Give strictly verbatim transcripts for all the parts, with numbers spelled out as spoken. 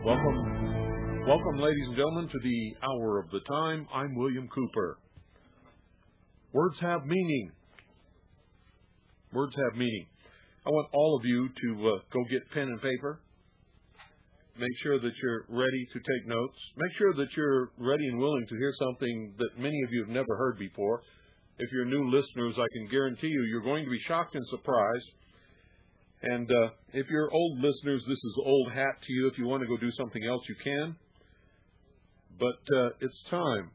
Welcome, welcome, ladies and gentlemen, to the Hour of the Time. I'm William Cooper. Words have meaning. Words have meaning. I want all of you to uh, go get pen and paper. Make sure that you're ready to take notes. Make sure that you're ready and willing to hear something that many of you have never heard before. If you're new listeners, I can guarantee you you're going to be shocked and surprised. And uh, if you're old listeners, this is old hat to you. If you want to go do something else, you can. But uh, it's time.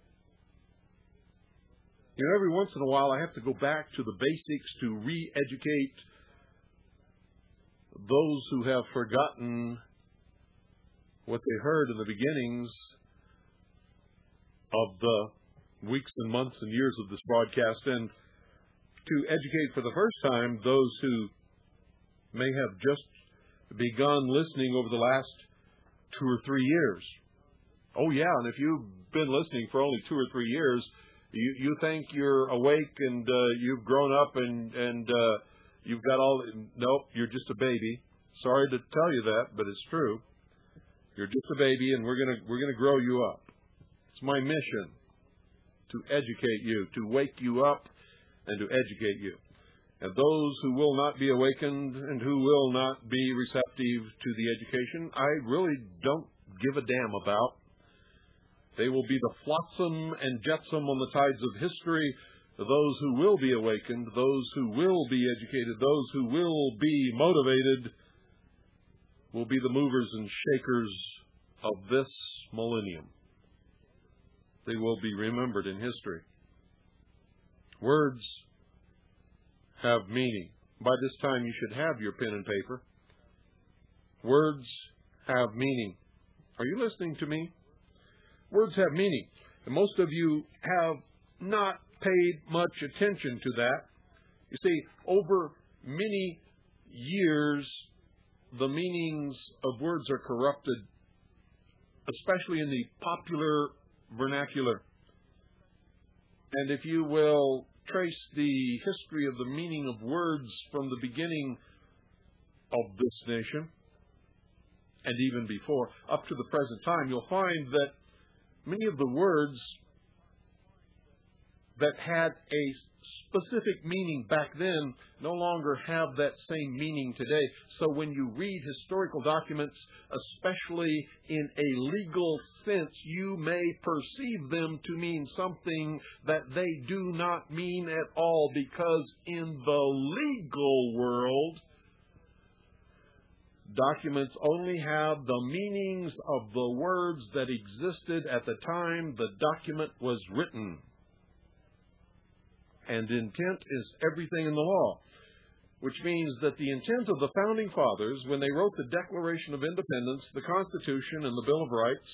You know, every once in a while, I have to go back to the basics to re-educate those who have forgotten what they heard in the beginnings of the weeks and months and years of this broadcast, and to educate for the first time those who may have just begun listening over the last two or three years. Oh, yeah, and if you've been listening for only two or three years, you, you think you're awake and uh, you've grown up and, and uh, you've got all... Nope, you're just a baby. Sorry to tell you that, but it's true. You're just a baby, and we're gonna we're gonna grow you up. It's my mission to educate you, to wake you up, and to educate you. And those who will not be awakened and who will not be receptive to the education, I really don't give a damn about. They will be the flotsam and jetsam on the tides of history. Those who will be awakened, those who will be educated, those who will be motivated, will be the movers and shakers of this millennium. They will be remembered in history. Words have meaning. By this time, you should have your pen and paper. Words have meaning. Are you listening to me? Words have meaning. And most of you have not paid much attention to that. You see, over many years, the meanings of words are corrupted, especially in the popular vernacular. And if you will trace the history of the meaning of words from the beginning of this nation, and even before, up to the present time, you'll find that many of the words that had a specific meaning back then no longer have that same meaning today. So when you read historical documents, especially in a legal sense, you may perceive them to mean something that they do not mean at all, because in the legal world, documents only have the meanings of the words that existed at the time the document was written. And intent is everything in the law, which means that the intent of the Founding Fathers, when they wrote the Declaration of Independence, the Constitution, and the Bill of Rights,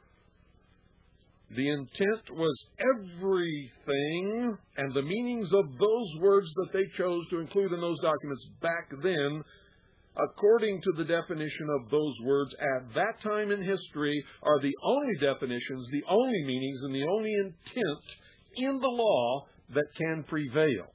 the intent was everything, and the meanings of those words that they chose to include in those documents back then, according to the definition of those words at that time in history, are the only definitions, the only meanings, and the only intent in the law that can prevail.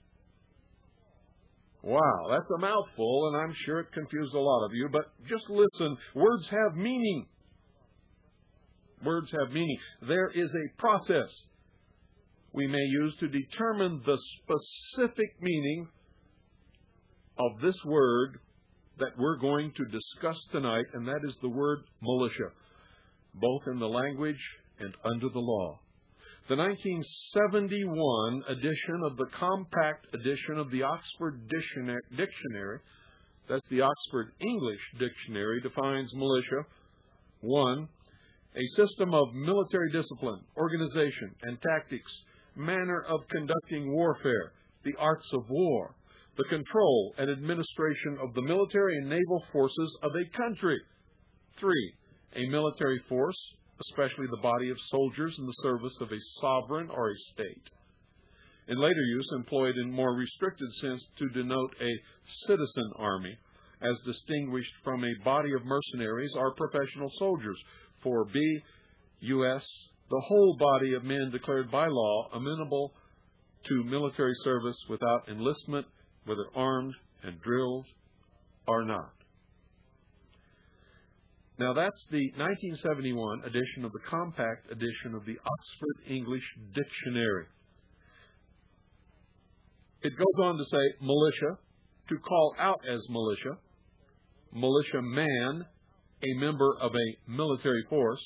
Wow, that's a mouthful, and I'm sure it confused a lot of you, but just listen. Words have meaning. Words have meaning. There is a process we may use to determine the specific meaning of this word that we're going to discuss tonight, and that is the word militia, both in the language and under the law. The nineteen seventy-one edition of the compact edition of the Oxford Dictionary, that's the Oxford English Dictionary, defines militia: one, a system of military discipline, organization, and tactics, manner of conducting warfare, the arts of war, the control and administration of the military and naval forces of a country. Three, a military force, especially the body of soldiers in the service of a sovereign or a state. In later use, employed in more restricted sense to denote a citizen army, as distinguished from a body of mercenaries or professional soldiers. four B, U S, the whole body of men declared by law amenable to military service without enlistment, whether armed and drilled or not. Now, that's the nineteen seventy-one edition of the compact edition of the Oxford English Dictionary. It goes on to say militia, to call out as militia, militia man, a member of a military force.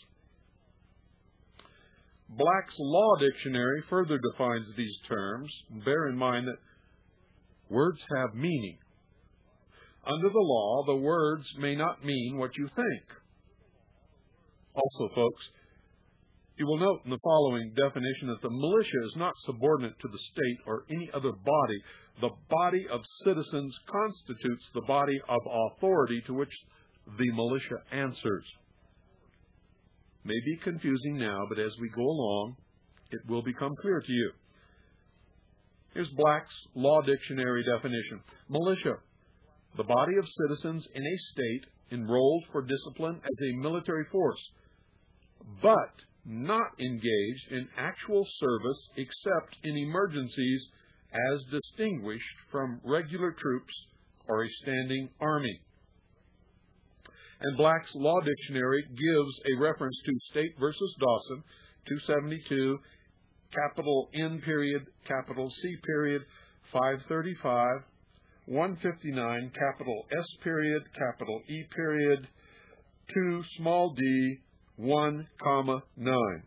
Black's Law Dictionary further defines these terms. Bear in mind that words have meaning. Under the law, the words may not mean what you think. Also, folks, you will note in the following definition that the militia is not subordinate to the state or any other body. The body of citizens constitutes the body of authority to which the militia answers. May be confusing now, but as we go along, it will become clear to you. Here's Black's Law Dictionary definition. Militia, the body of citizens in a state enrolled for discipline as a military force, but not engaged in actual service except in emergencies as distinguished from regular troops or a standing army. And Black's Law Dictionary gives a reference to State versus Dawson, two seventy-two, capital N period, capital C period, five thirty-five, one fifty-nine, capital S period, capital E period, two small d, one comma nine.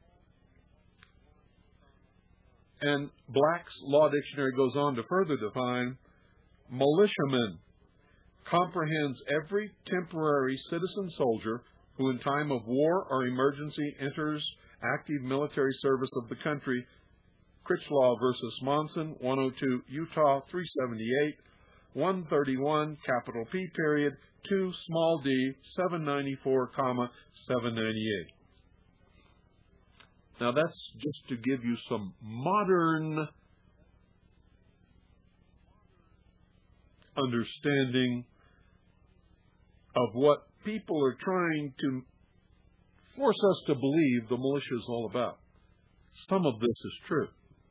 And Black's Law Dictionary goes on to further define militiaman comprehends every temporary citizen soldier who in time of war or emergency enters active military service of the country. Critchlaw versus Monson, one oh two, Utah, three seventy-eight, one thirty-one, capital P period, two small d, seven ninety-four, comma, seven ninety-eight. Now that's just to give you some modern understanding of what people are trying to force us to believe the militia is all about. Some of this is true.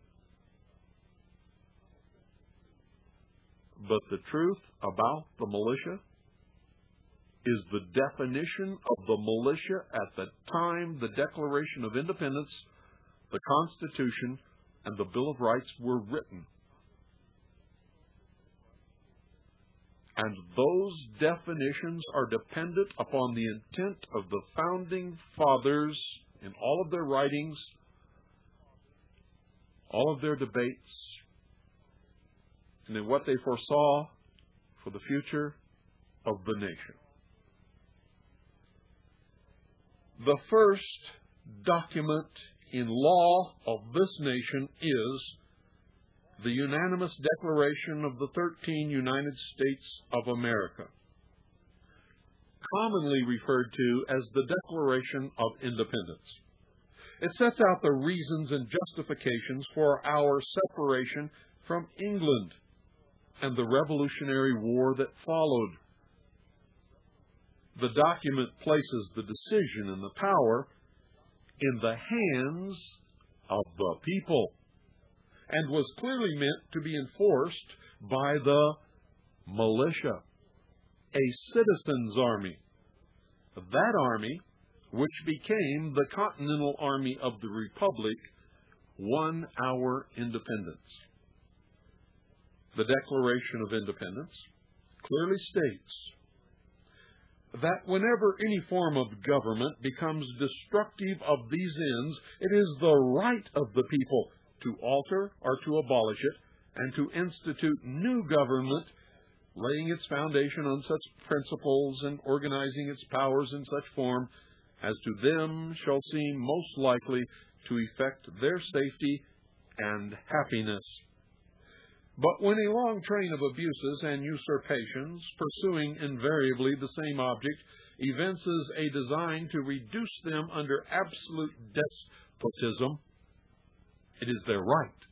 But the truth about the militia is the definition of the militia at the time the Declaration of Independence, the Constitution, and the Bill of Rights were written. And those definitions are dependent upon the intent of the Founding Fathers in all of their writings, all of their debates, and in what they foresaw for the future of the nation. The first document in law of this nation is the unanimous Declaration of the thirteen United States of America, commonly referred to as the Declaration of Independence. It sets out the reasons and justifications for our separation from England and the Revolutionary War that followed. The document places the decision and the power in the hands of the people, and was clearly meant to be enforced by the militia, a citizens' army. That army, which became the Continental Army of the Republic, won our independence. The Declaration of Independence clearly states that whenever any form of government becomes destructive of these ends, it is the right of the people to alter or to abolish it, and to institute new government, laying its foundation on such principles and organizing its powers in such form as to them shall seem most likely to effect their safety and happiness. But when a long train of abuses and usurpations, pursuing invariably the same object, evinces a design to reduce them under absolute despotism, it is their right,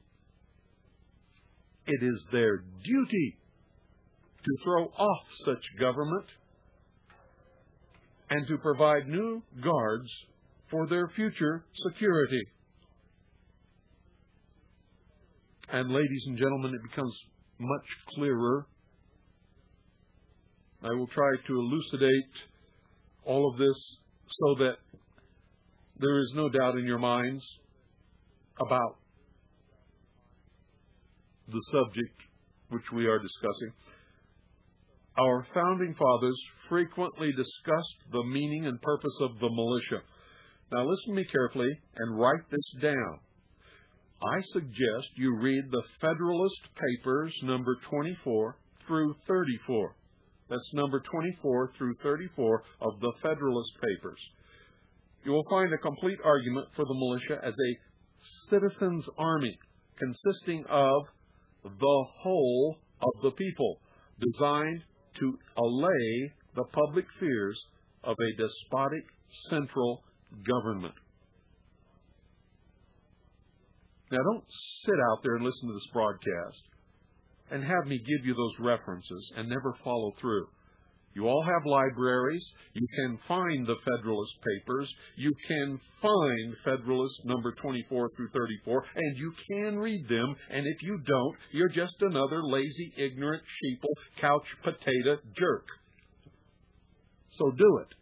it is their duty to throw off such government and to provide new guards for their future security. And ladies and gentlemen, it becomes much clearer. I will try to elucidate All of this so that there is no doubt in your minds about the subject which we are discussing. Our founding fathers frequently discussed the meaning and purpose of the militia. Now listen to me carefully and write this down. I suggest you read the Federalist Papers, number twenty-four through thirty-four. That's number twenty-four through thirty-four of the Federalist Papers. You will find a complete argument for the militia as a citizens' army consisting of the whole of the people, designed to allay the public fears of a despotic central government. Now, don't sit out there and listen to this broadcast and have me give you those references and never follow through. You all have libraries. You can find the Federalist Papers. You can find Federalist number twenty-four through thirty-four, and you can read them. And if you don't, you're just another lazy, ignorant, sheeple, couch potato jerk. So do it.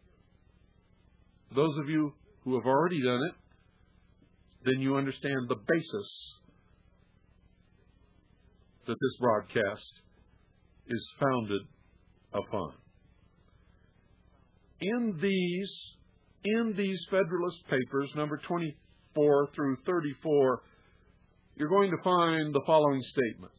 Those of you who have already done it, then you understand the basis that this broadcast is founded upon. In these, in these Federalist Papers, number twenty-four through thirty-four, you're going to find the following statements.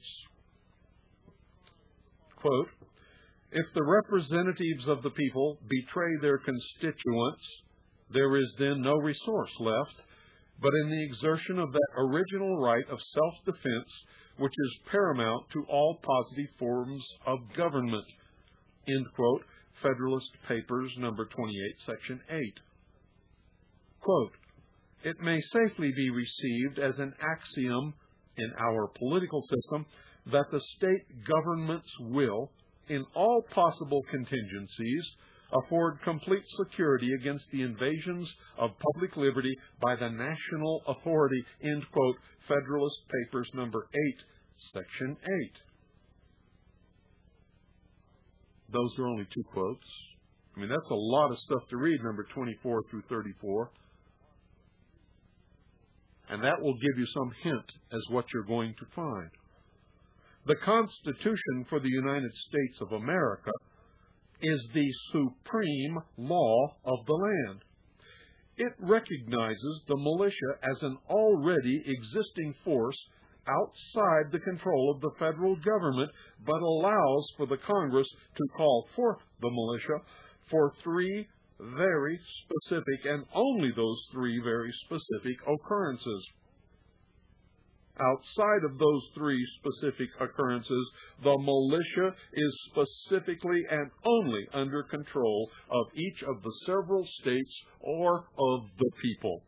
Quote, "If the representatives of the people betray their constituents, there is then no resource left but in the exertion of that original right of self-defense which is paramount to all positive forms of government." End quote. Federalist Papers, number twenty-eight, section eight. Quote, "It may safely be received as an axiom in our political system that the state governments will, in all possible contingencies, afford complete security against the invasions of public liberty by the national authority." End quote. Federalist Papers, number eight, section eight. Those are only two quotes. I mean, that's a lot of stuff to read, number twenty-four through thirty-four. And that will give you some hint as what you're going to find. The Constitution for the United States of America is the supreme law of the land. It recognizes the militia as an already existing force outside the control of the federal government, but allows for the Congress to call forth the militia for three very specific, and only those three very specific occurrences. Outside of those three specific occurrences, the militia is specifically and only under control of each of the several states or of the people.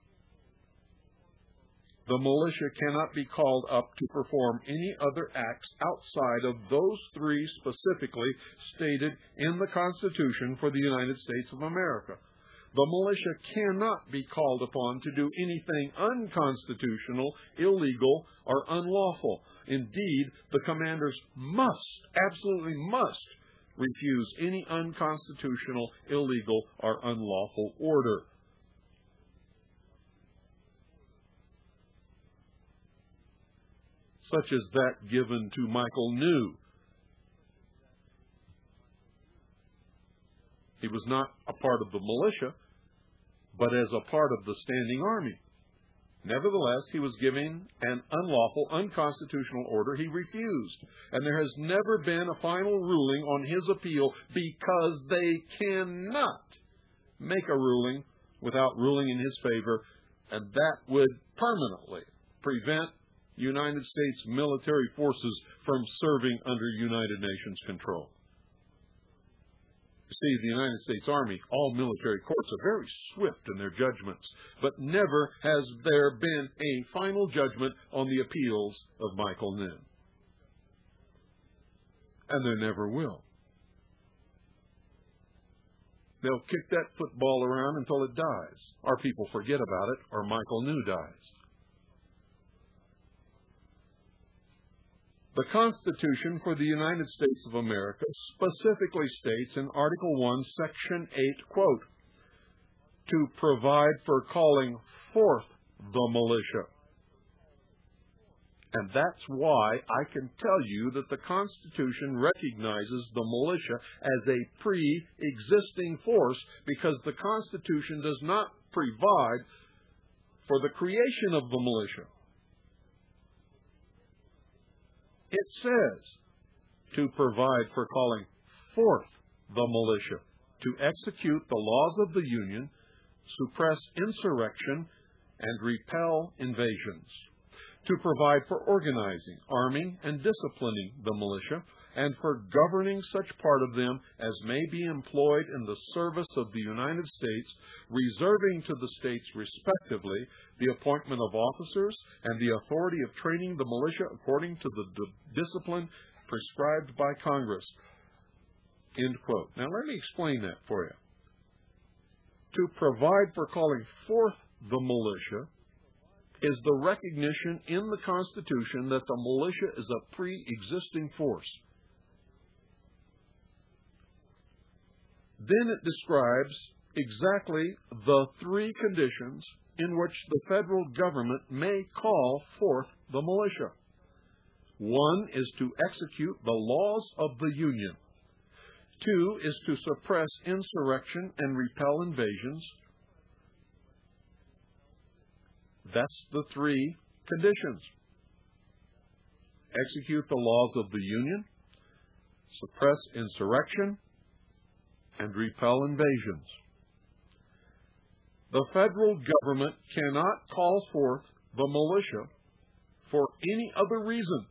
The militia cannot be called up to perform any other acts outside of those three specifically stated in the Constitution for the United States of America. The militia cannot be called upon to do anything unconstitutional, illegal, or unlawful. Indeed, the commanders must, absolutely must, refuse any unconstitutional, illegal, or unlawful order. Such as that given to Michael New. He was not a part of the militia, but as a part of the standing army. Nevertheless, he was given an unlawful, unconstitutional order he refused. And there has never been a final ruling on his appeal because they cannot make a ruling without ruling in his favor, and that would permanently prevent United States military forces from serving under United Nations control. You see, the United States Army, all military courts are very swift in their judgments, but never has there been a final judgment on the appeals of Michael Nin. And there never will. They'll kick that football around until it dies. Our people forget about it, or Michael New dies. The Constitution for the United States of America specifically states in Article one, Section eight, quote, to provide for calling forth the militia. And that's why I can tell you that the Constitution recognizes the militia as a pre-existing force, because the Constitution does not provide for the creation of the militia. It says to provide for calling forth the militia, to execute the laws of the Union, suppress insurrection, and repel invasions, to provide for organizing, arming, and disciplining the militia, and for governing such part of them as may be employed in the service of the United States, reserving to the states respectively the appointment of officers and the authority of training the militia according to the d- discipline prescribed by Congress. End quote. Now let me explain that for you. To provide for calling forth the militia is the recognition in the Constitution that the militia is a pre-existing force. Then it describes exactly the three conditions in which the federal government may call forth the militia. One is to execute the laws of the Union. Two is to suppress insurrection and repel invasions. That's the three conditions. Execute the laws of the Union, suppress insurrection, and repel invasions. The federal government cannot call forth the militia for any other reason.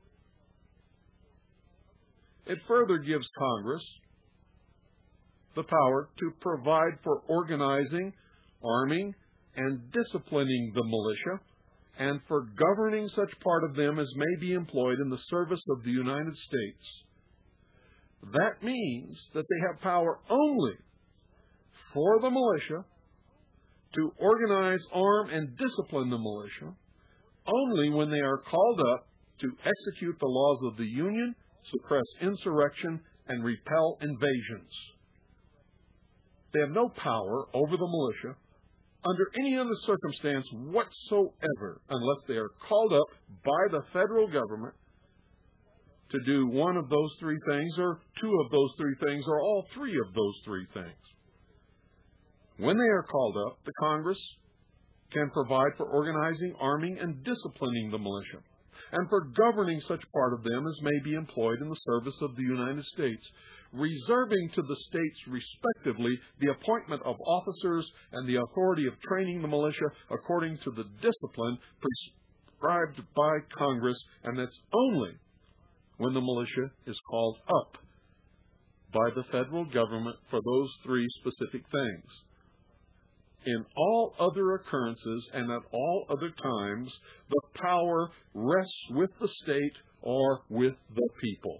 It further gives Congress the power to provide for organizing, arming, and disciplining the militia, and for governing such part of them as may be employed in the service of the United States. That means that they have power only for the militia to organize, arm, and discipline the militia only when they are called up to execute the laws of the Union, suppress insurrection, and repel invasions. They have no power over the militia under any other circumstance whatsoever unless they are called up by the federal government to do one of those three things, or two of those three things, or all three of those three things. When they are called up, the Congress can provide for organizing, arming, and disciplining the militia, and for governing such part of them as may be employed in the service of the United States, reserving to the states respectively the appointment of officers and the authority of training the militia according to the discipline prescribed by Congress, and that's only when the militia is called up by the federal government for those three specific things. In all other occurrences and at all other times, the power rests with the state or with the people.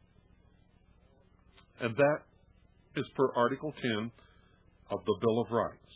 And that is per Article ten of the Bill of Rights.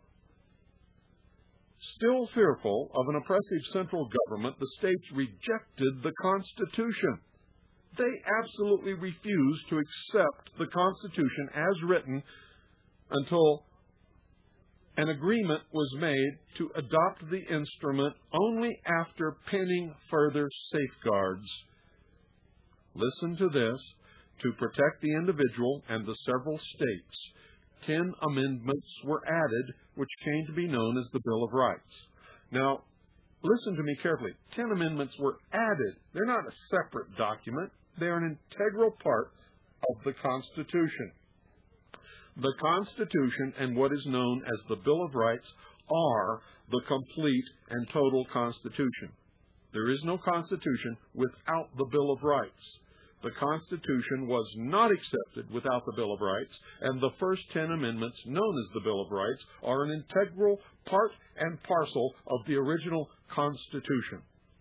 Still fearful of an oppressive central government, the states rejected the Constitution. They absolutely refused to accept the Constitution as written until an agreement was made to adopt the instrument only after penning further safeguards. Listen to this. To protect the individual and the several states, ten amendments were added, which came to be known as the Bill of Rights. Now, listen to me carefully. Ten amendments were added. They're not a separate document. They are an integral part of the Constitution. The Constitution and what is known as the Bill of Rights are the complete and total Constitution. There is no Constitution without the Bill of Rights. The Constitution was not accepted without the Bill of Rights, and the first ten amendments, known as the Bill of Rights, are an integral part and parcel of the original Constitution.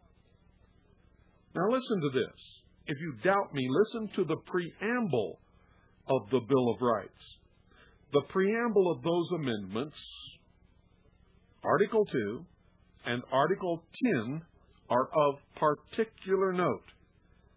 Now listen to this. If you doubt me, listen to the preamble of the Bill of Rights. The preamble of those amendments, Article two and Article ten, are of particular note.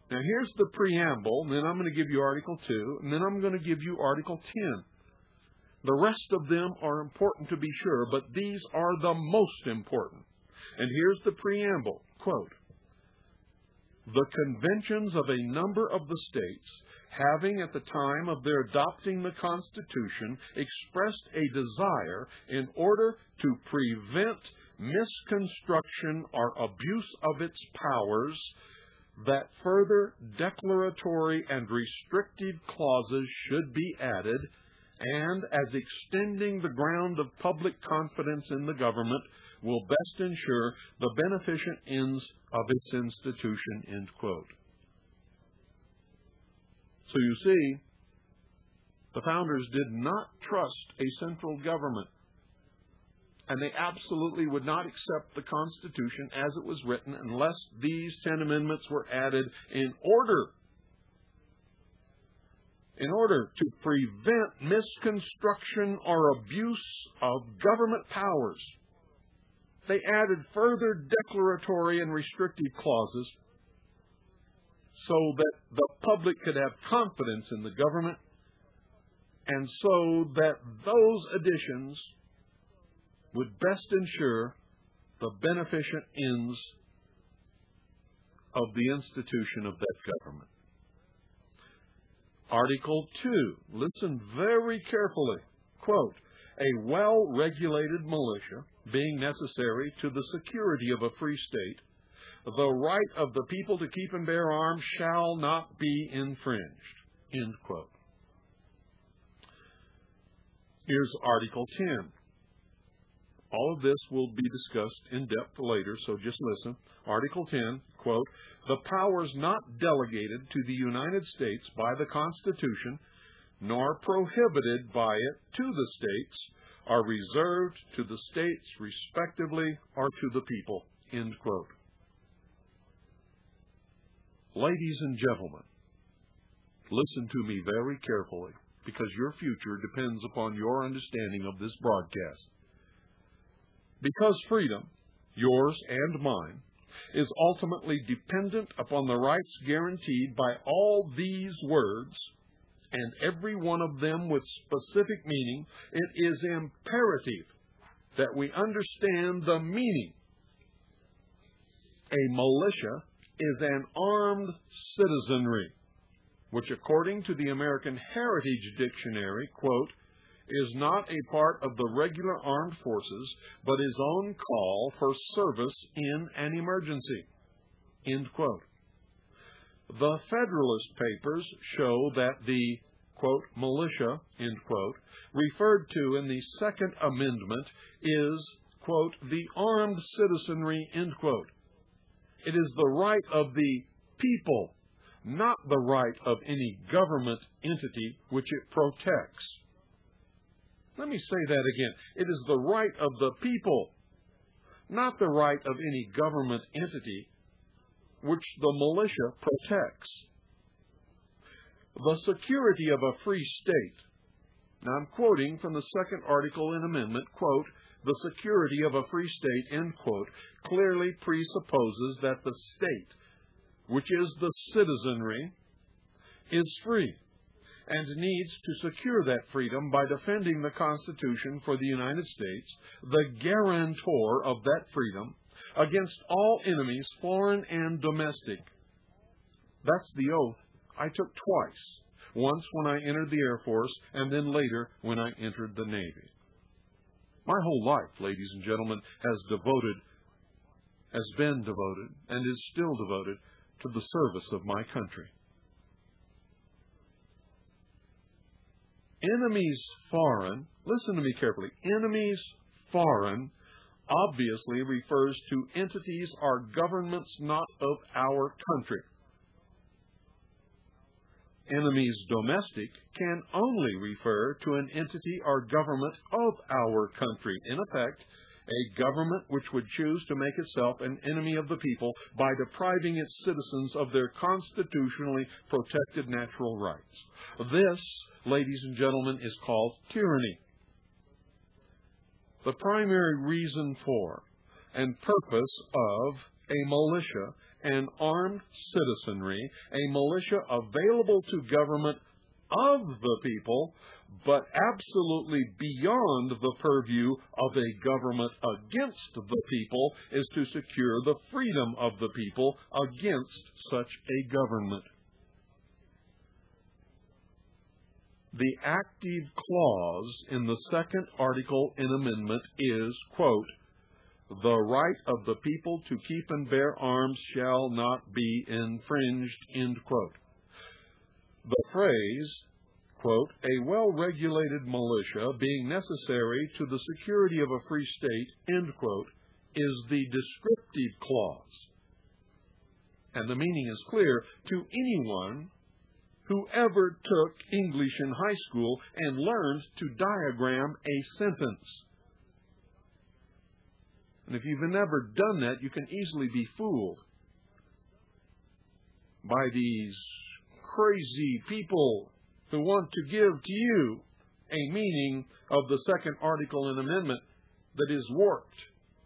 Now, here's the preamble, and then I'm going to give you Article two, and then I'm going to give you Article ten. The rest of them are important to be sure, but these are the most important. And here's the preamble, quote, "The conventions of a number of the states, having at the time of their adopting the Constitution expressed a desire in order to prevent misconstruction or abuse of its powers, that further declaratory and restrictive clauses should be added, and as extending the ground of public confidence in the government will best ensure the beneficent ends of its institution," end quote. So you see, the founders did not trust a central government, and they absolutely would not accept the Constitution as it was written unless these ten amendments were added in order in order to prevent misconstruction or abuse of government powers. They added further declaratory and restrictive clauses so that the public could have confidence in the government, and so that those additions would best ensure the beneficent ends of the institution of that government. Article two, listen very carefully, quote, "A well-regulated militia being necessary to the security of a free state, the right of the people to keep and bear arms shall not be infringed," end quote. Here's Article ten. All of this will be discussed in depth later, so just listen. Article ten, quote, "The powers not delegated to the United States by the Constitution, nor prohibited by it to the states, are reserved to the states respectively or to the people," end quote. Ladies and gentlemen, listen to me very carefully, because your future depends upon your understanding of this broadcast. Because freedom, yours and mine, is ultimately dependent upon the rights guaranteed by all these words, and every one of them with specific meaning, it is imperative that we understand the meaning. A militia is an armed citizenry, which according to the American Heritage Dictionary, quote, "is not a part of the regular armed forces, but his own call for service in an emergency," end quote. The Federalist Papers show that the, quote, "militia," end quote, referred to in the Second Amendment is, quote, "the armed citizenry," end quote. It is the right of the people, not the right of any government entity which it protects. Let me say that again. It is the right of the people, not the right of any government entity which the militia protects. The security of a free state. Now I'm quoting from the second article in amendment, quote, "The security of a free state," end quote, clearly presupposes that the state, which is the citizenry, is free, and needs to secure that freedom by defending the Constitution for the United States, the guarantor of that freedom, against all enemies, foreign and domestic. That's the oath I took twice, once when I entered the Air Force, and then later when I entered the Navy. My whole life, ladies and gentlemen, has devoted, has been devoted, and is still devoted to the service of my country. Enemies foreign, listen to me carefully, enemies foreign obviously refers to entities or governments not of our country. Enemies domestic can only refer to an entity or government of our country. In effect, a government which would choose to make itself an enemy of the people by depriving its citizens of their constitutionally protected natural rights. This, ladies and gentlemen, is called tyranny. The primary reason for and purpose of a militia an armed citizenry, a militia available to government of the people, but absolutely beyond the purview of a government against the people, is to secure the freedom of the people against such a government. The active clause in the second article in amendment is, quote, "The right of the people to keep and bear arms shall not be infringed," end quote. The phrase, quote, "a well-regulated militia being necessary to the security of a free state," end quote, is the descriptive clause. And the meaning is clear to anyone who ever took English in high school and learned to diagram a sentence. And if you've never done that, you can easily be fooled by these crazy people who want to give to you a meaning of the second article in amendment that is warped,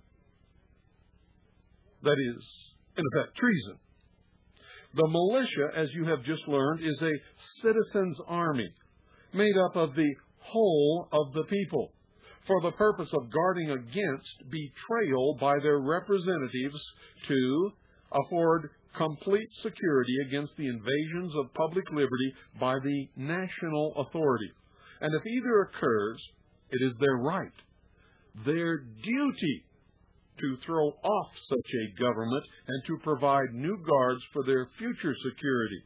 that is, in effect, treason. The militia, as you have just learned, is a citizens' army made up of the whole of the people for the purpose of guarding against betrayal by their representatives to afford complete security against the invasions of public liberty by the national authority. And if either occurs, it is their right, their duty, to throw off such a government and to provide new guards for their future security.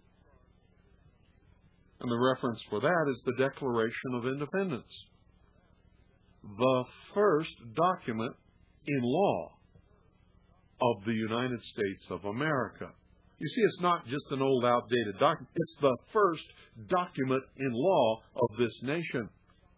And the reference for that is the Declaration of Independence, the first document in law of the United States of America. You see, it's not just an old, outdated document. It's the first document in law of this nation.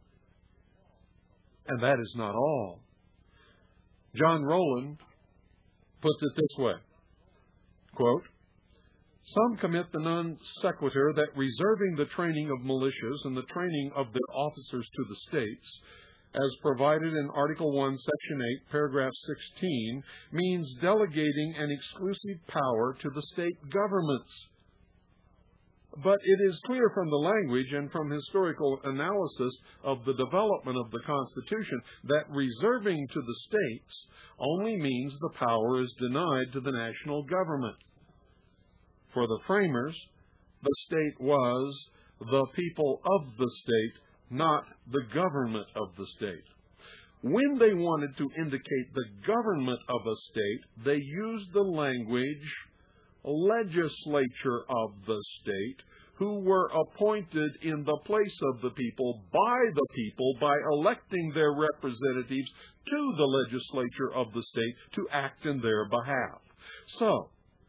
And that is not all. John Rowland puts it this way, quote, "Some commit the non sequitur that reserving the training of militias and the training of their officers to the states, as provided in Article one, Section eight, Paragraph sixteen, means delegating an exclusive power to the state governments. But it is clear from the language and from historical analysis of the development of the Constitution that reserving to the states only means the power is denied to the national government. For the framers, the state was the people of the state, not the government of the state. When they wanted to indicate the government of a state, they used the language legislature of the state, who were appointed in the place of the people by the people by electing their representatives to the legislature of the state to act in their behalf. So,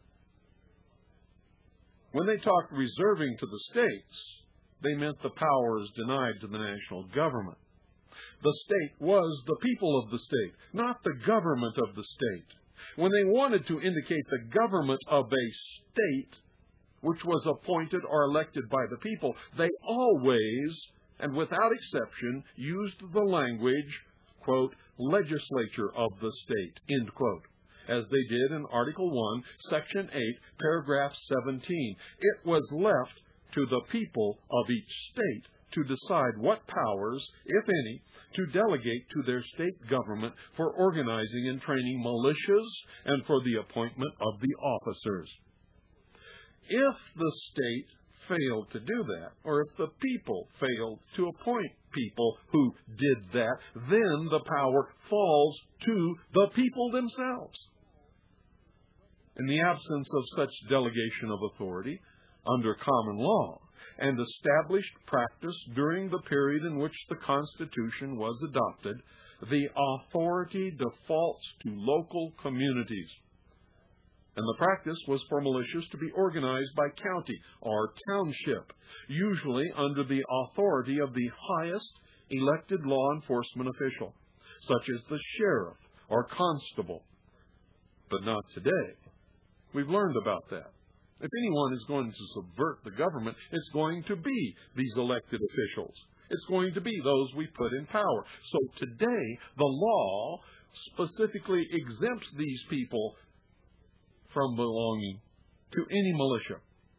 when they talked reserving to the states, they meant the power is denied to the national government. The state was the people of the state, not the government of the state. When they wanted to indicate the government of a state, which was appointed or elected by the people, they always, and without exception, used the language, quote, legislature of the state, end quote, as they did in Article one, Section eight, Paragraph seventeen. It was left to the people of each state to decide what powers, if any, to delegate to their state government for organizing and training militias and for the appointment of the officers. If the state failed to do that, or if the people failed to appoint people who did that, then the power falls to the people themselves. In the absence of such delegation of authority under common law and established practice during the period in which the Constitution was adopted, the authority defaults to local communities. And the practice was for militias to be organized by county or township, usually under the authority of the highest elected law enforcement official, such as the sheriff or constable. But not today. We've learned about that. If anyone is going to subvert the government, it's going to be these elected officials. It's going to be those we put in power. So today, the law specifically exempts these people from belonging to any militia,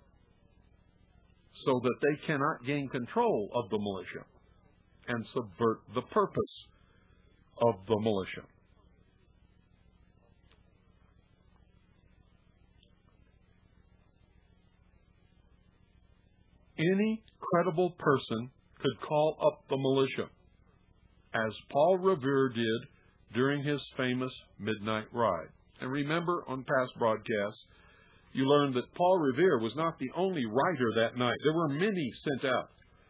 so that they cannot gain control of the militia and subvert the purpose of the militia. Any credible person could call up the militia, as Paul Revere did during his famous midnight ride. And remember, on past broadcasts, you learned that Paul Revere was not the only rider that night. There were many sent out.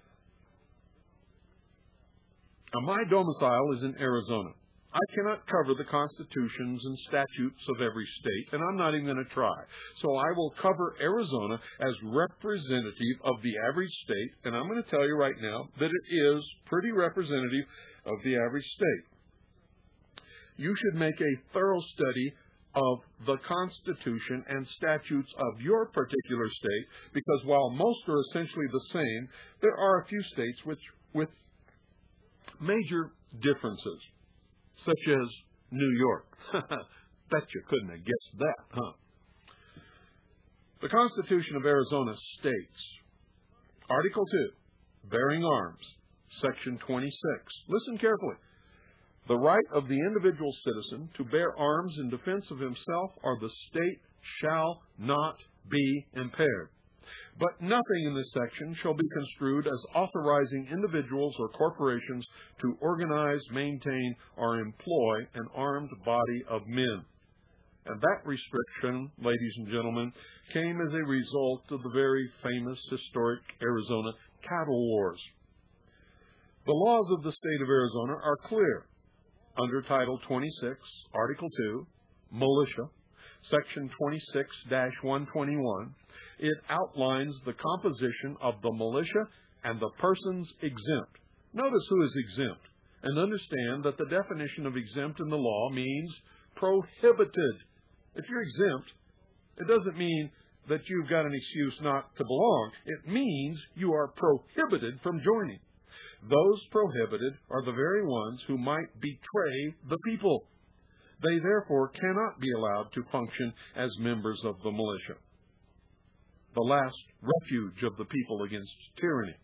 Now, my domicile is in Arizona. I cannot cover the constitutions and statutes of every state, and I'm not even going to try. So I will cover Arizona as representative of the average state, and I'm going to tell you right now that it is pretty representative of the average state. You should make a thorough study of the Constitution and statutes of your particular state, because while most are essentially the same, there are a few states which, with major differences, such as New York. Bet you couldn't have guessed that, huh? The Constitution of Arizona states, Article two, bearing arms, Section twenty-six. Listen carefully. The right of the individual citizen to bear arms in defense of himself or the state shall not be impaired. But nothing in this section shall be construed as authorizing individuals or corporations to organize, maintain, or employ an armed body of men. And that restriction, ladies and gentlemen, came as a result of the very famous historic Arizona cattle wars. The laws of the state of Arizona are clear. Under Title twenty-six, Article two, Militia, Section twenty-six dash one twenty-one, it outlines the composition of the militia and the persons exempt. Notice who is exempt, and understand that the definition of exempt in the law means prohibited. If you're exempt, it doesn't mean that you've got an excuse not to belong. It means you are prohibited from joining. Those prohibited are the very ones who might betray the people. They therefore cannot be allowed to function as members of the militia, the last refuge of the people against tyranny.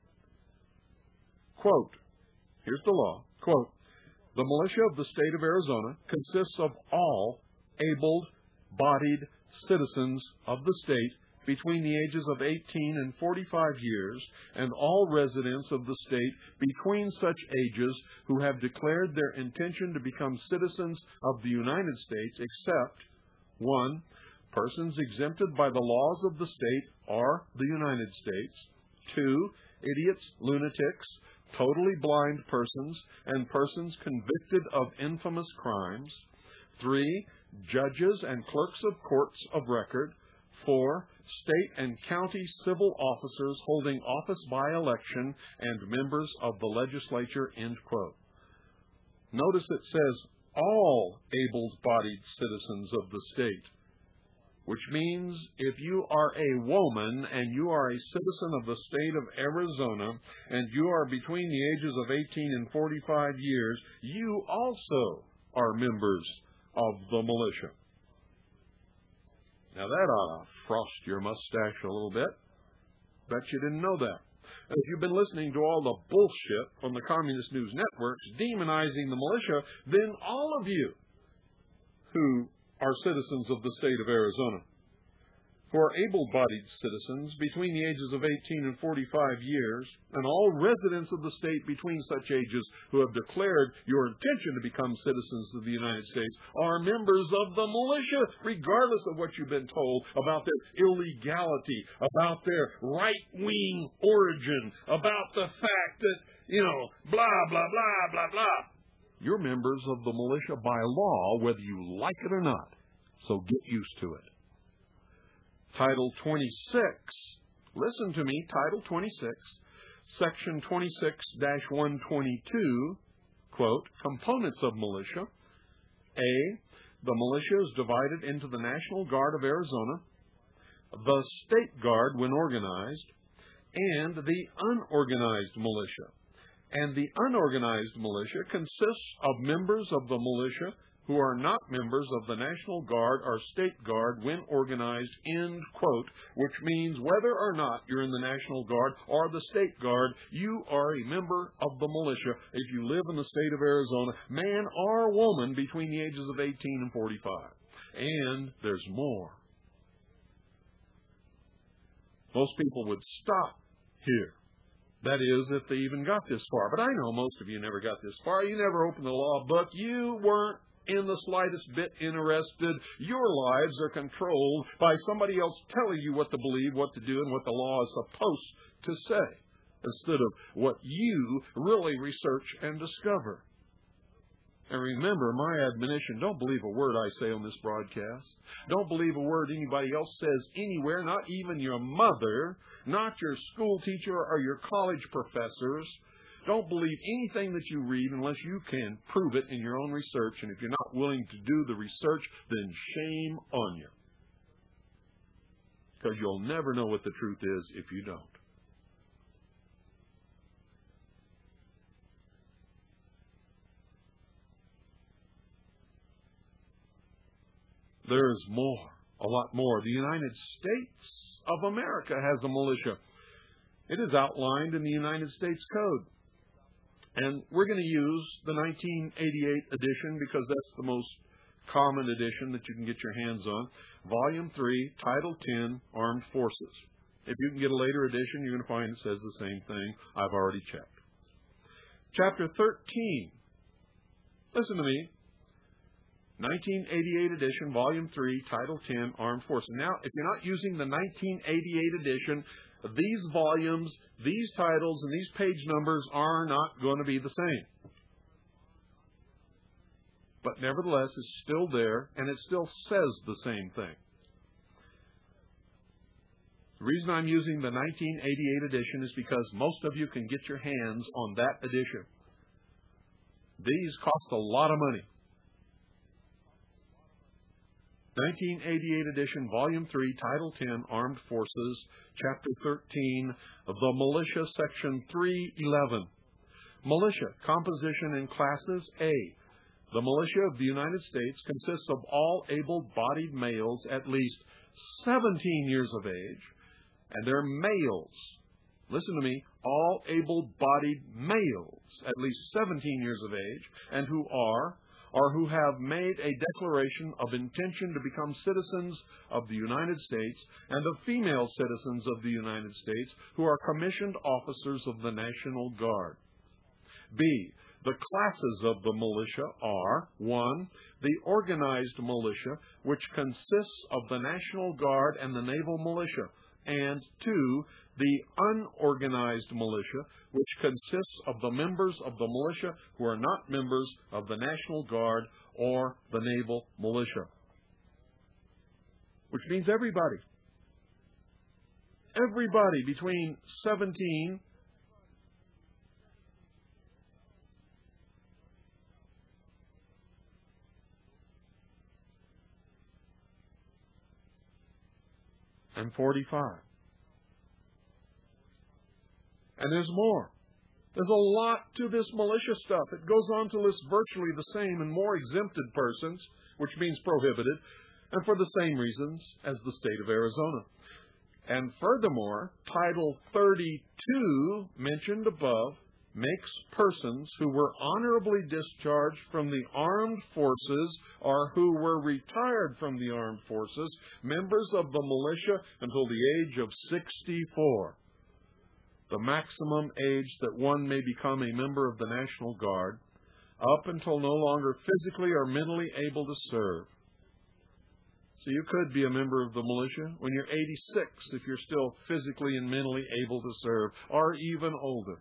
Quote, here's the law, quote, the militia of the state of Arizona consists of all able-bodied citizens of the state between the ages of eighteen and forty-five years, and all residents of the state between such ages who have declared their intention to become citizens of the United States, except, one, persons exempted by the laws of the state or the United States, two, idiots, lunatics, totally blind persons, and persons convicted of infamous crimes, three, judges and clerks of courts of record, four, state and county civil officers holding office by election and members of the legislature, end quote. Notice it says all able-bodied citizens of the state, which means if you are a woman and you are a citizen of the state of Arizona and you are between the ages of eighteen and forty-five years, you also are members of the militia. Now that ought to frost your mustache a little bit. Bet you didn't know that. And if you've been listening to all the bullshit on the communist news networks demonizing the militia, then all of you who are citizens of the state of Arizona, who are able-bodied citizens between the ages of eighteen and forty-five years, and all residents of the state between such ages who have declared your intention to become citizens of the United States, are members of the militia, regardless of what you've been told about their illegality, about their right-wing origin, about the fact that, you know, blah, blah, blah, blah, blah. You're members of the militia by law, whether you like it or not. So get used to it. Title twenty-six, listen to me, Title twenty-six, Section twenty-six dash one twenty-two, quote, components of militia. A, the militia is divided into the National Guard of Arizona, the State Guard when organized, and the unorganized militia. And the unorganized militia consists of members of the militia who are not members of the National Guard or State Guard when organized, end quote, which means whether or not you're in the National Guard or the State Guard, you are a member of the militia if you live in the state of Arizona, man or woman between the ages of eighteen and forty-five. And there's more. Most people would stop here. That is, if they even got this far. But I know most of you never got this far. You never opened the law book. You weren't in the slightest bit interested. Your lives are controlled by somebody else telling you what to believe, what to do, and what the law is supposed to say, instead of what you really research and discover. And remember my admonition, don't believe a word I say on this broadcast. Don't believe a word anybody else says anywhere, not even your mother, not your school teacher or your college professors. Don't believe anything that you read unless you can prove it in your own research. And if you're not willing to do the research, then shame on you. Because you'll never know what the truth is if you don't. There's more, a lot more. The United States of America has a militia. It is outlined in the United States Code. And we're going to use the nineteen eighty-eight edition because that's the most common edition that you can get your hands on. Volume three, Title ten, Armed Forces. If you can get a later edition, you're going to find it says the same thing. I've already checked. Chapter thirteen. Listen to me. nineteen eighty-eight edition, Volume three, Title ten, Armed Forces. Now, if you're not using the nineteen eighty-eight edition, these volumes, these titles, and these page numbers are not going to be the same. But nevertheless, it's still there, and it still says the same thing. The reason I'm using the nineteen eighty-eight edition is because most of you can get your hands on that edition. These cost a lot of money. nineteen eighty-eight edition, Volume three, Title ten, Armed Forces, Chapter thirteen, The Militia, Section three eleven. Militia, composition and classes. A. The militia of the United States consists of all able-bodied males at least seventeen years of age, and they're males. Listen to me, all able-bodied males at least seventeen years of age, and who are or who have made a declaration of intention to become citizens of the United States, and of female citizens of the United States who are commissioned officers of the National Guard. B. The classes of the militia are, one, the organized militia, which consists of the National Guard and the Naval Militia, and two, the unorganized militia, which consists of the members of the militia who are not members of the National Guard or the Naval Militia. Which means everybody. Everybody between seventeen and forty-five. And there's more. There's a lot to this militia stuff. It goes on to list virtually the same and more exempted persons, which means prohibited, and for the same reasons as the state of Arizona. And furthermore, Title thirty-two, mentioned above, makes persons who were honorably discharged from the armed forces or who were retired from the armed forces members of the militia until the age of sixty-four. The maximum age that one may become a member of the National Guard, up until no longer physically or mentally able to serve. So you could be a member of the militia when you're eighty-six if you're still physically and mentally able to serve, or even older.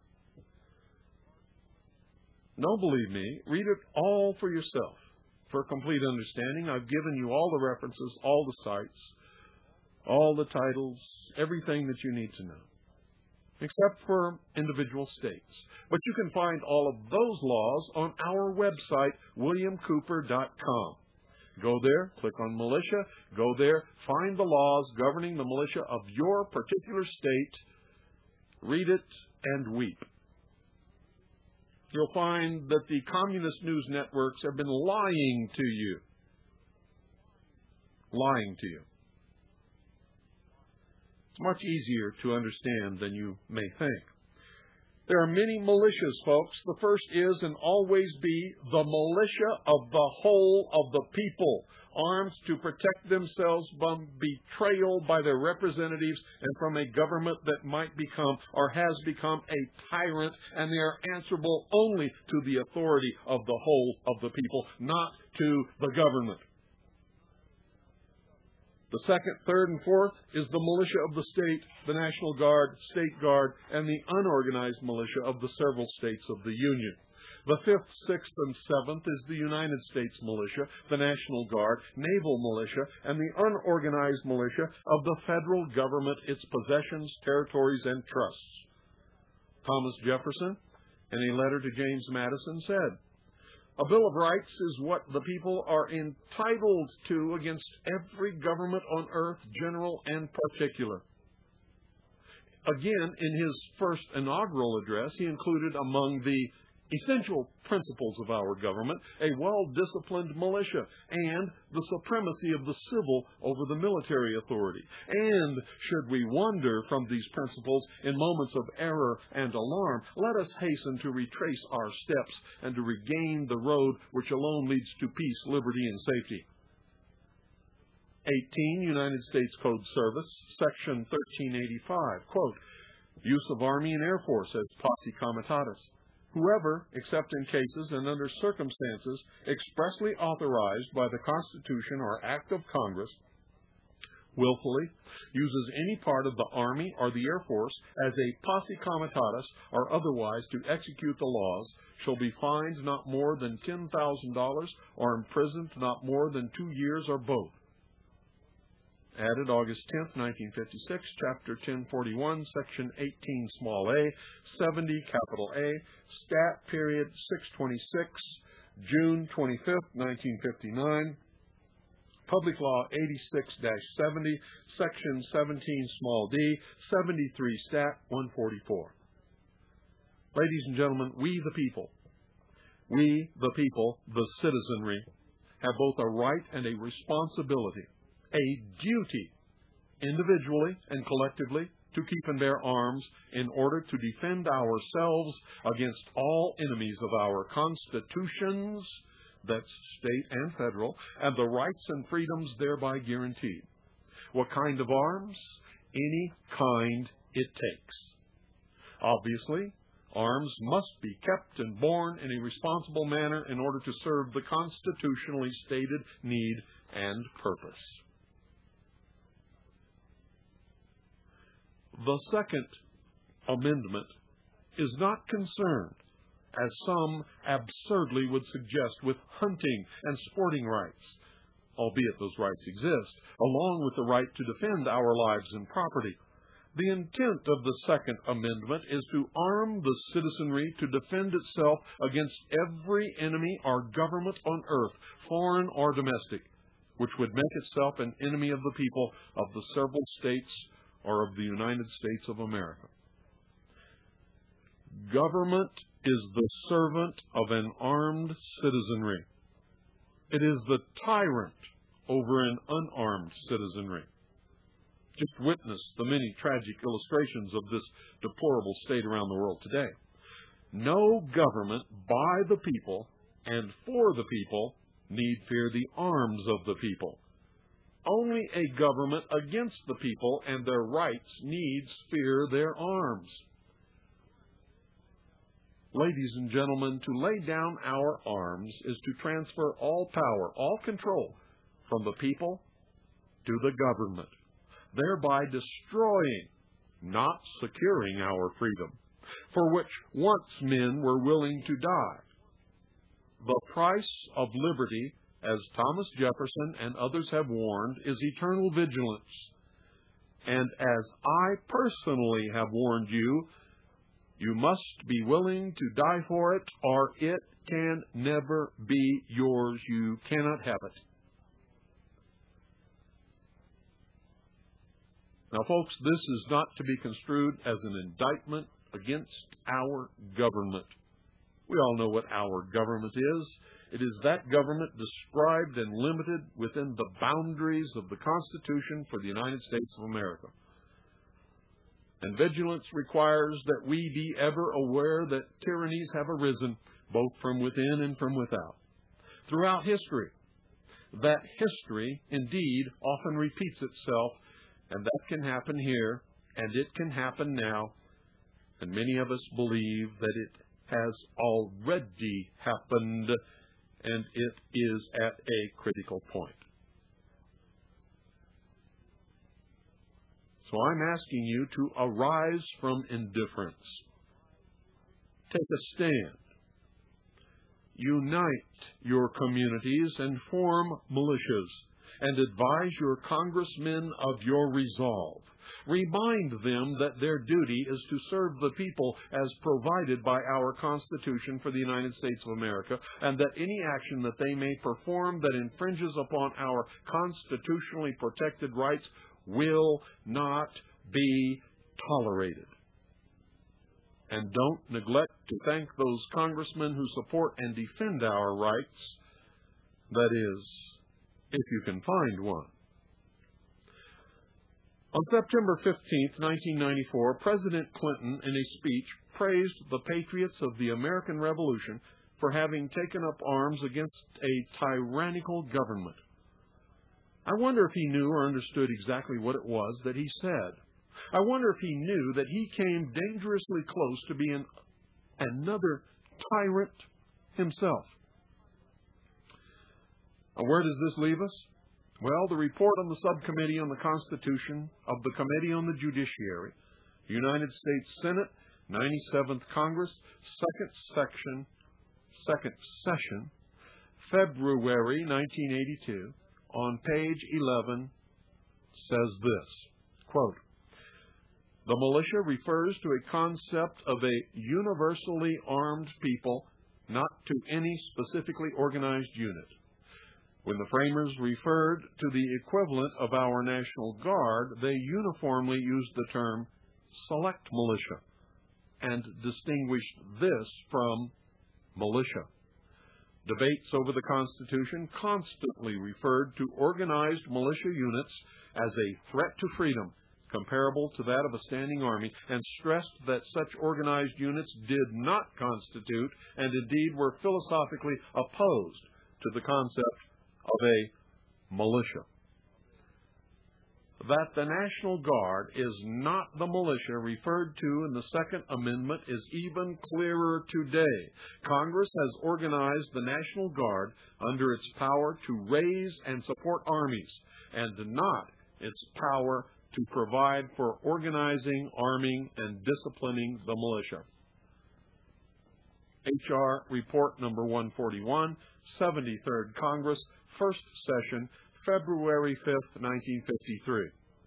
No, believe me, read it all for yourself. For complete understanding, I've given you all the references, all the sites, all the titles, everything that you need to know, except for individual states. But you can find all of those laws on our website, william cooper dot com. Go there, click on militia, go there, find the laws governing the militia of your particular state, read it, and weep. you'll find that the communist news networks have been lying to you. Lying to you. It's much easier to understand than you may think. There are many militias, folks. The first is and always be the militia of the whole of the people, armed to protect themselves from betrayal by their representatives and from a government that might become or has become a tyrant, and they are answerable only to the authority of the whole of the people, not to the government. The second, third, and fourth is the militia of the state, the National Guard, State Guard, and the unorganized militia of the several states of the Union. The fifth, sixth, and seventh is the United States militia, the National Guard, Naval militia, and the unorganized militia of the federal government, its possessions, territories, and trusts. Thomas Jefferson, in a letter to James Madison, said, "A Bill of Rights is what the people are entitled to against every government on earth, general and particular." Again, in his first inaugural address, he included among the essential principles of our government a well-disciplined militia and the supremacy of the civil over the military authority. And should we wander from these principles in moments of error and alarm, let us hasten to retrace our steps and to regain the road which alone leads to peace, liberty, and safety. eighteen, United States Code Service, Section thirteen eighty-five, quote, "Use of Army and Air Force as posse comitatus. Whoever, except in cases and under circumstances expressly authorized by the Constitution or Act of Congress, willfully uses any part of the Army or the Air Force as a posse comitatus or otherwise to execute the laws, shall be fined not more than ten thousand dollars or imprisoned not more than two years or both." Added August tenth, nineteen fifty-six, Chapter ten forty-one, Section eighteen, small a, seventy, capital A, Stat, period, six twenty-six, June twenty-fifth, nineteen fifty-nine, Public Law eighty-six dash seventy, Section seventeen, small d, seventy-three, Stat, one forty-four. Ladies and gentlemen, we the people, we the people, the citizenry, have both a right and a responsibility, a duty, individually and collectively, to keep and bear arms in order to defend ourselves against all enemies of our constitutions, that's state and federal, and the rights and freedoms thereby guaranteed. What kind of arms? Any kind it takes. Obviously, arms must be kept and borne in a responsible manner in order to serve the constitutionally stated need and purpose. The Second Amendment is not concerned, as some absurdly would suggest, with hunting and sporting rights, albeit those rights exist, along with the right to defend our lives and property. The intent of the Second Amendment is to arm the citizenry to defend itself against every enemy or government on earth, foreign or domestic, which would make itself an enemy of the people of the several states or of the United States of America. Government is the servant of an armed citizenry. It is the tyrant over an unarmed citizenry. Just witness the many tragic illustrations of this deplorable state around the world today. No government by the people and for the people need fear the arms of the people. Only a government against the people and their rights needs fear their arms. Ladies and gentlemen, to lay down our arms is to transfer all power, all control from the people to the government, thereby destroying, not securing our freedom, for which once men were willing to die. The price of liberty, as Thomas Jefferson and others have warned, is eternal vigilance. And as I personally have warned you, you must be willing to die for it, or it can never be yours. You cannot have it. Now, folks, this is not to be construed as an indictment against our government. We all know what our government is. It is that government described and limited within the boundaries of the Constitution for the United States of America. And vigilance requires that we be ever aware that tyrannies have arisen both from within and from without. Throughout history, that history indeed often repeats itself, and that can happen here, and it can happen now, and many of us believe that it has already happened, and it is at a critical point. So I'm asking you to arise from indifference. Take a stand. Unite your communities and form militias, and advise your congressmen of your resolve. Remind them that their duty is to serve the people as provided by our Constitution for the United States of America, and that any action that they may perform that infringes upon our constitutionally protected rights will not be tolerated. And don't neglect to thank those congressmen who support and defend our rights. That is, if you can find one. On September fifteenth, nineteen ninety-four, President Clinton, in a speech, praised the patriots of the American Revolution for having taken up arms against a tyrannical government. I wonder if he knew or understood exactly what it was that he said. I wonder if he knew that he came dangerously close to being another tyrant himself. Now, where does this leave us? Well, the report on the Subcommittee on the Constitution of the Committee on the Judiciary, United States Senate, ninety-seventh Congress, second section, second session, February nineteen eighty-two, on page eleven, says this, quote, "The militia refers to a concept of a universally armed people, not to any specifically organized unit. When the framers referred to the equivalent of our National Guard, they uniformly used the term select militia and distinguished this from militia. Debates over the Constitution constantly referred to organized militia units as a threat to freedom, comparable to that of a standing army, and stressed that such organized units did not constitute, and indeed were philosophically opposed to the concept of a militia. That the National Guard is not the militia referred to in the Second Amendment is even clearer today. Congress has organized the National Guard under its power to raise and support armies, and not its power to provide for organizing, arming, and disciplining the militia." H R Report number one forty-one, seventy-third Congress, first session, February fifth, nineteen fifty-three.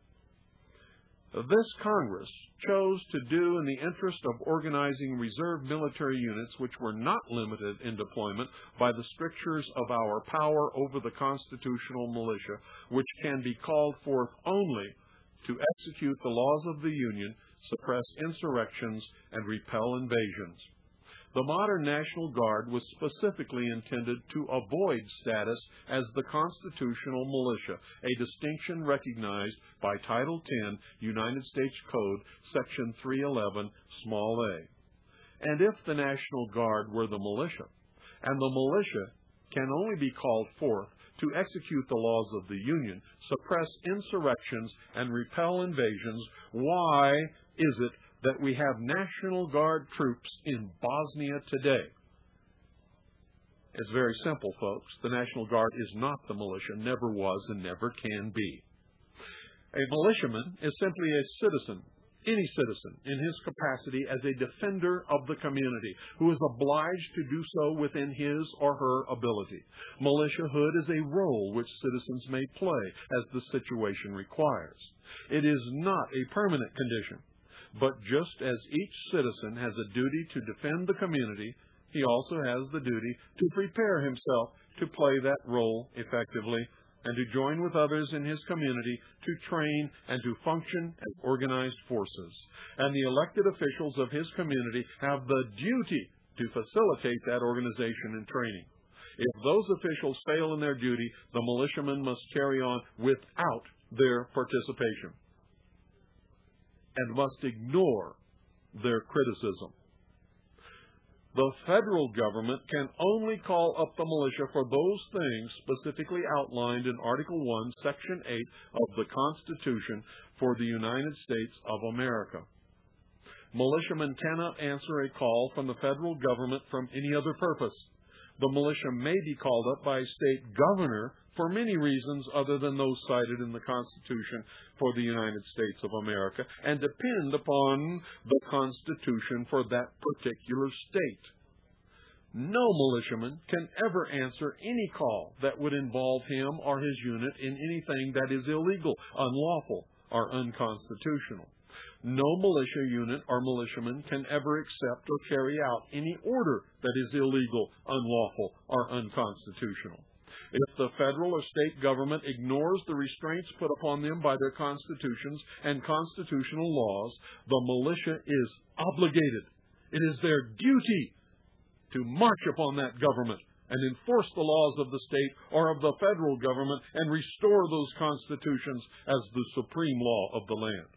This Congress chose to do in the interest of organizing reserve military units which were not limited in deployment by the strictures of our power over the constitutional militia, which can be called forth only to execute the laws of the Union, suppress insurrections, and repel invasions. The modern National Guard was specifically intended to avoid status as the constitutional militia, a distinction recognized by Title ten, United States Code, Section three eleven, small a. And if the National Guard were the militia, and the militia can only be called forth to execute the laws of the Union, suppress insurrections, and repel invasions, why is it that we have National Guard troops in Bosnia today? It's very simple, folks. The National Guard is not the militia, never was, and never can be. A militiaman is simply a citizen, any citizen, in his capacity as a defender of the community, who is obliged to do so within his or her ability. Militiahood is a role which citizens may play as the situation requires. It is not a permanent condition. But just as each citizen has a duty to defend the community, he also has the duty to prepare himself to play that role effectively and to join with others in his community to train and to function as organized forces. And the elected officials of his community have the duty to facilitate that organization and training. If those officials fail in their duty, the militiamen must carry on without their participation and must ignore their criticism. The federal government can only call up the militia for those things specifically outlined in Article one, Section eight of the Constitution for the United States of America. Militiamen cannot answer a call from the federal government from any other purpose. The militia may be called up by a state governor for many reasons other than those cited in the Constitution for the United States of America and depend upon the Constitution for that particular state. No militiaman can ever answer any call that would involve him or his unit in anything that is illegal, unlawful, or unconstitutional. No militia unit or militiaman can ever accept or carry out any order that is illegal, unlawful, or unconstitutional. If the federal or state government ignores the restraints put upon them by their constitutions and constitutional laws, the militia is obligated. It is their duty to march upon that government and enforce the laws of the state or of the federal government and restore those constitutions as the supreme law of the land.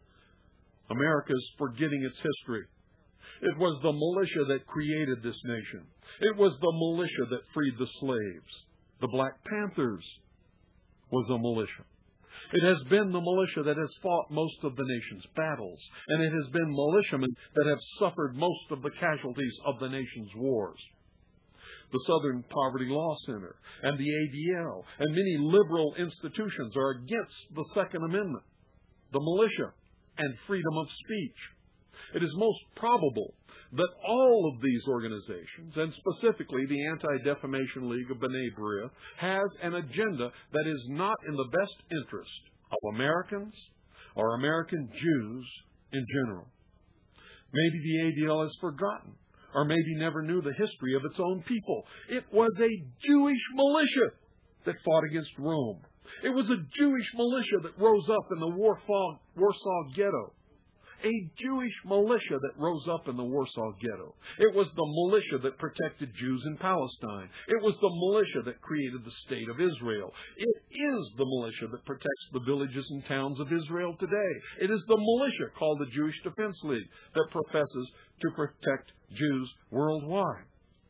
America is forgetting its history. It was the militia that created this nation. It was the militia that freed the slaves. The Black Panthers was a militia. It has been the militia that has fought most of the nation's battles, and it has been militiamen that have suffered most of the casualties of the nation's wars. The Southern Poverty Law Center and the A D L and many liberal institutions are against the Second Amendment, the militia, and freedom of speech. It is most probable that all of these organizations, and specifically the Anti-Defamation League of B'nai B'rith, has an agenda that is not in the best interest of Americans or American Jews in general. Maybe the A D L has forgotten, or maybe never knew the history of its own people. It was a Jewish militia that fought against Rome. It was a Jewish militia that rose up in the Warsaw, Warsaw Ghetto. A Jewish militia that rose up in the Warsaw Ghetto. It was the militia that protected Jews in Palestine. It was the militia that created the state of Israel. It is the militia that protects the villages and towns of Israel today. It is the militia called the Jewish Defense League that professes to protect Jews worldwide.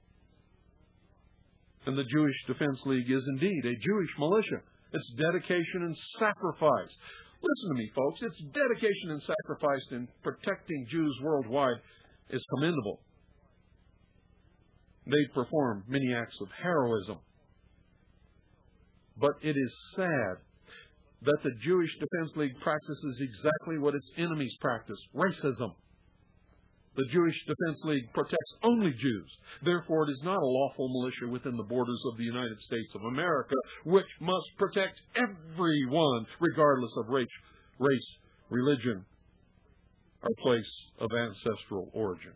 And the Jewish Defense League is indeed a Jewish militia. It's dedication and sacrifice. Listen to me, folks. Its dedication and sacrifice in protecting Jews worldwide is commendable. They perform many acts of heroism. But it is sad that the Jewish Defense League practices exactly what its enemies practice, racism. The Jewish Defense League protects only Jews. Therefore, it is not a lawful militia within the borders of the United States of America, which must protect everyone, regardless of race, race, religion, or place of ancestral origin.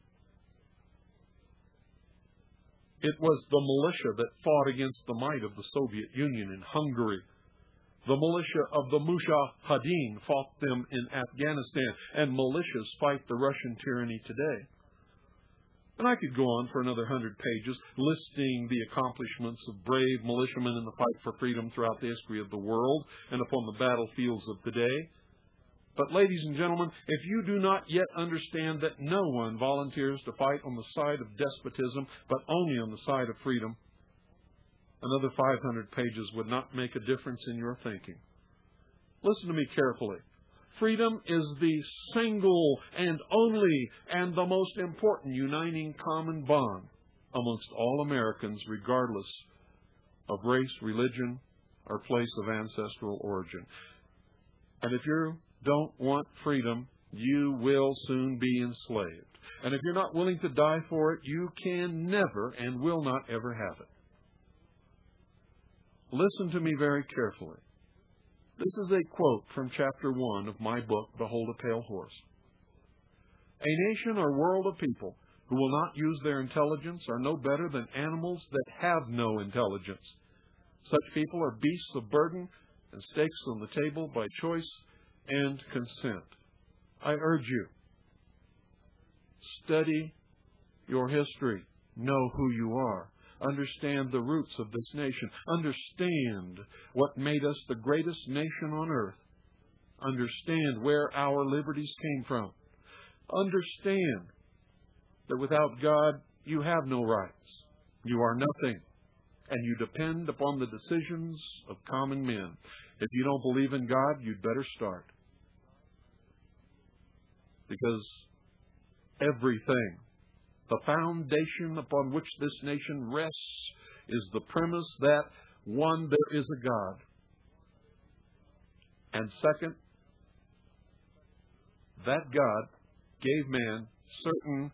It was the militia that fought against the might of the Soviet Union in Hungary. The militia of the Mujahideen fought them in Afghanistan, and militias fight the Russian tyranny today. And I could go on for another hundred pages listing the accomplishments of brave militiamen in the fight for freedom throughout the history of the world and upon the battlefields of today. But ladies and gentlemen, if you do not yet understand that no one volunteers to fight on the side of despotism, but only on the side of freedom, another five hundred pages would not make a difference in your thinking. Listen to me carefully. Freedom is the single and only and the most important uniting common bond amongst all Americans, regardless of race, religion, or place of ancestral origin. And if you don't want freedom, you will soon be enslaved. And if you're not willing to die for it, you can never and will not ever have it. Listen to me very carefully. This is a quote from chapter one of my book, Behold a Pale Horse. A nation or world of people who will not use their intelligence are no better than animals that have no intelligence. Such people are beasts of burden and stakes on the table by choice and consent. I urge you, study your history. Know who you are. Understand the roots of this nation. Understand what made us the greatest nation on earth. Understand where our liberties came from. Understand that without God, you have no rights. You are nothing. And you depend upon the decisions of common men. If you don't believe in God, you'd better start. Because everything, the foundation upon which this nation rests, is the premise that, one, there is a God. And second, that God gave man certain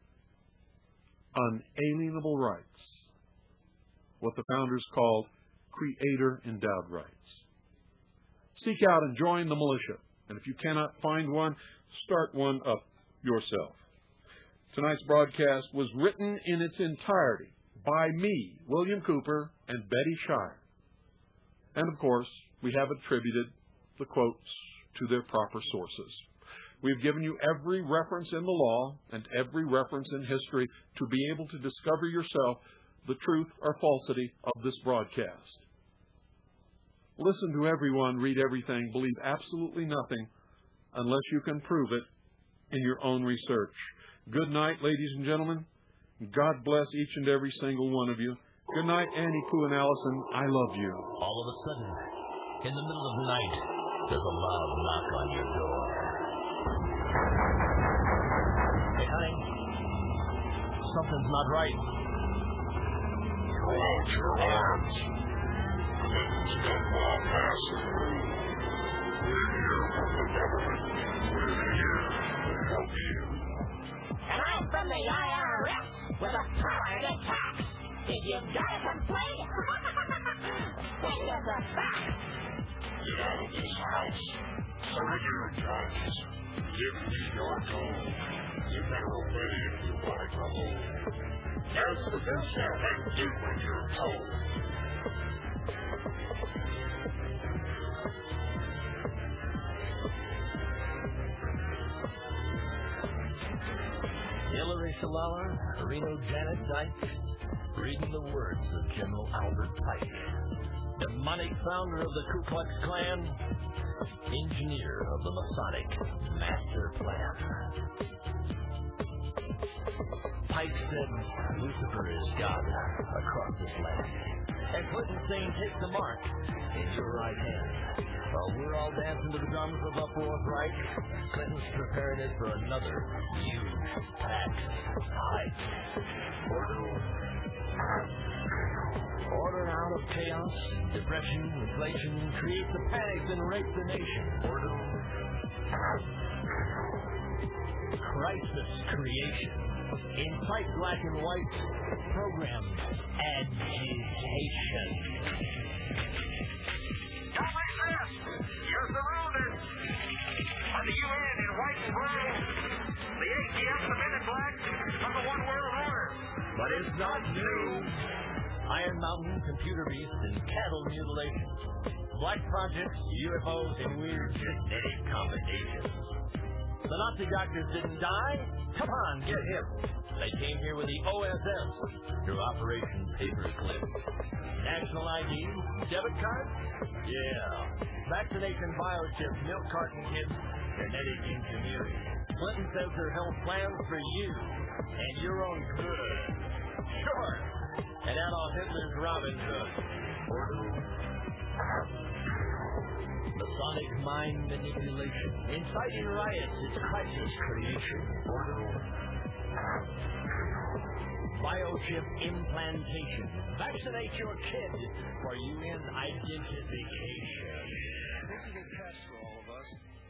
unalienable rights. What the founders called Creator-endowed rights. Seek out and join the militia. And if you cannot find one, start one up yourself. Tonight's broadcast was written in its entirety by me, William Cooper, and Betty Shire. And of course, we have attributed the quotes to their proper sources. We've given you every reference in the law and every reference in history to be able to discover yourself the truth or falsity of this broadcast. Listen to everyone, read everything, believe absolutely nothing unless you can prove it in your own research. Good night, ladies and gentlemen. God bless each and every single one of you. Good night, Annie, Pooh, and Allison. I love you. All of a sudden, in the middle of the night, there's a loud knock on your door. Hey, honey, something's not right. Throw out your arms. Clinton's Dunlop Massacre. We're here from the government. We're here to help you. And I'm from the I R S with a power to tax. If you've got a complaint, send us a fax. Get out of this house. Surrender your guns. Give me your gold. You better obey if you want to hold. There's the best stuff and do when you're told. Hillary Shalala, Reno Janet Dyke, reading the words of General Albert Pike, demonic founder of the Ku Klux Klan, engineer of the Masonic Master Plan. Pike said Lucifer is God across this land. And Clinton saying take the mark in your right hand. While we're all dancing to the drums of the Fourth Reich, Clinton's preparing it for another huge tax hike. Order, order out of chaos, depression, inflation, create the panics and rape the nation. Order, crisis creation, incite black and white, program agitation. Don't resist! You're surrounded! By the U N in white and brown, the A T F, the men in black, from the One World Order. But it's not new. Iron Mountain, computer beasts, and cattle mutilations. Black projects, U F Os, and weird genetic combinations. The Nazi doctors didn't die? Come on, get him. They came here with the O S S through Operation Paperclip. National I D, debit card? Yeah. Vaccination biochips, milk carton kits, genetic engineering. Clinton says her health plans for you and your own good. Sure. And Adolf Hitler's Robin Hood. Masonic mind manipulation. Inciting riots is crisis creation. Biochip implantation. Vaccinate your kid for U N identification. This is a test for all of us.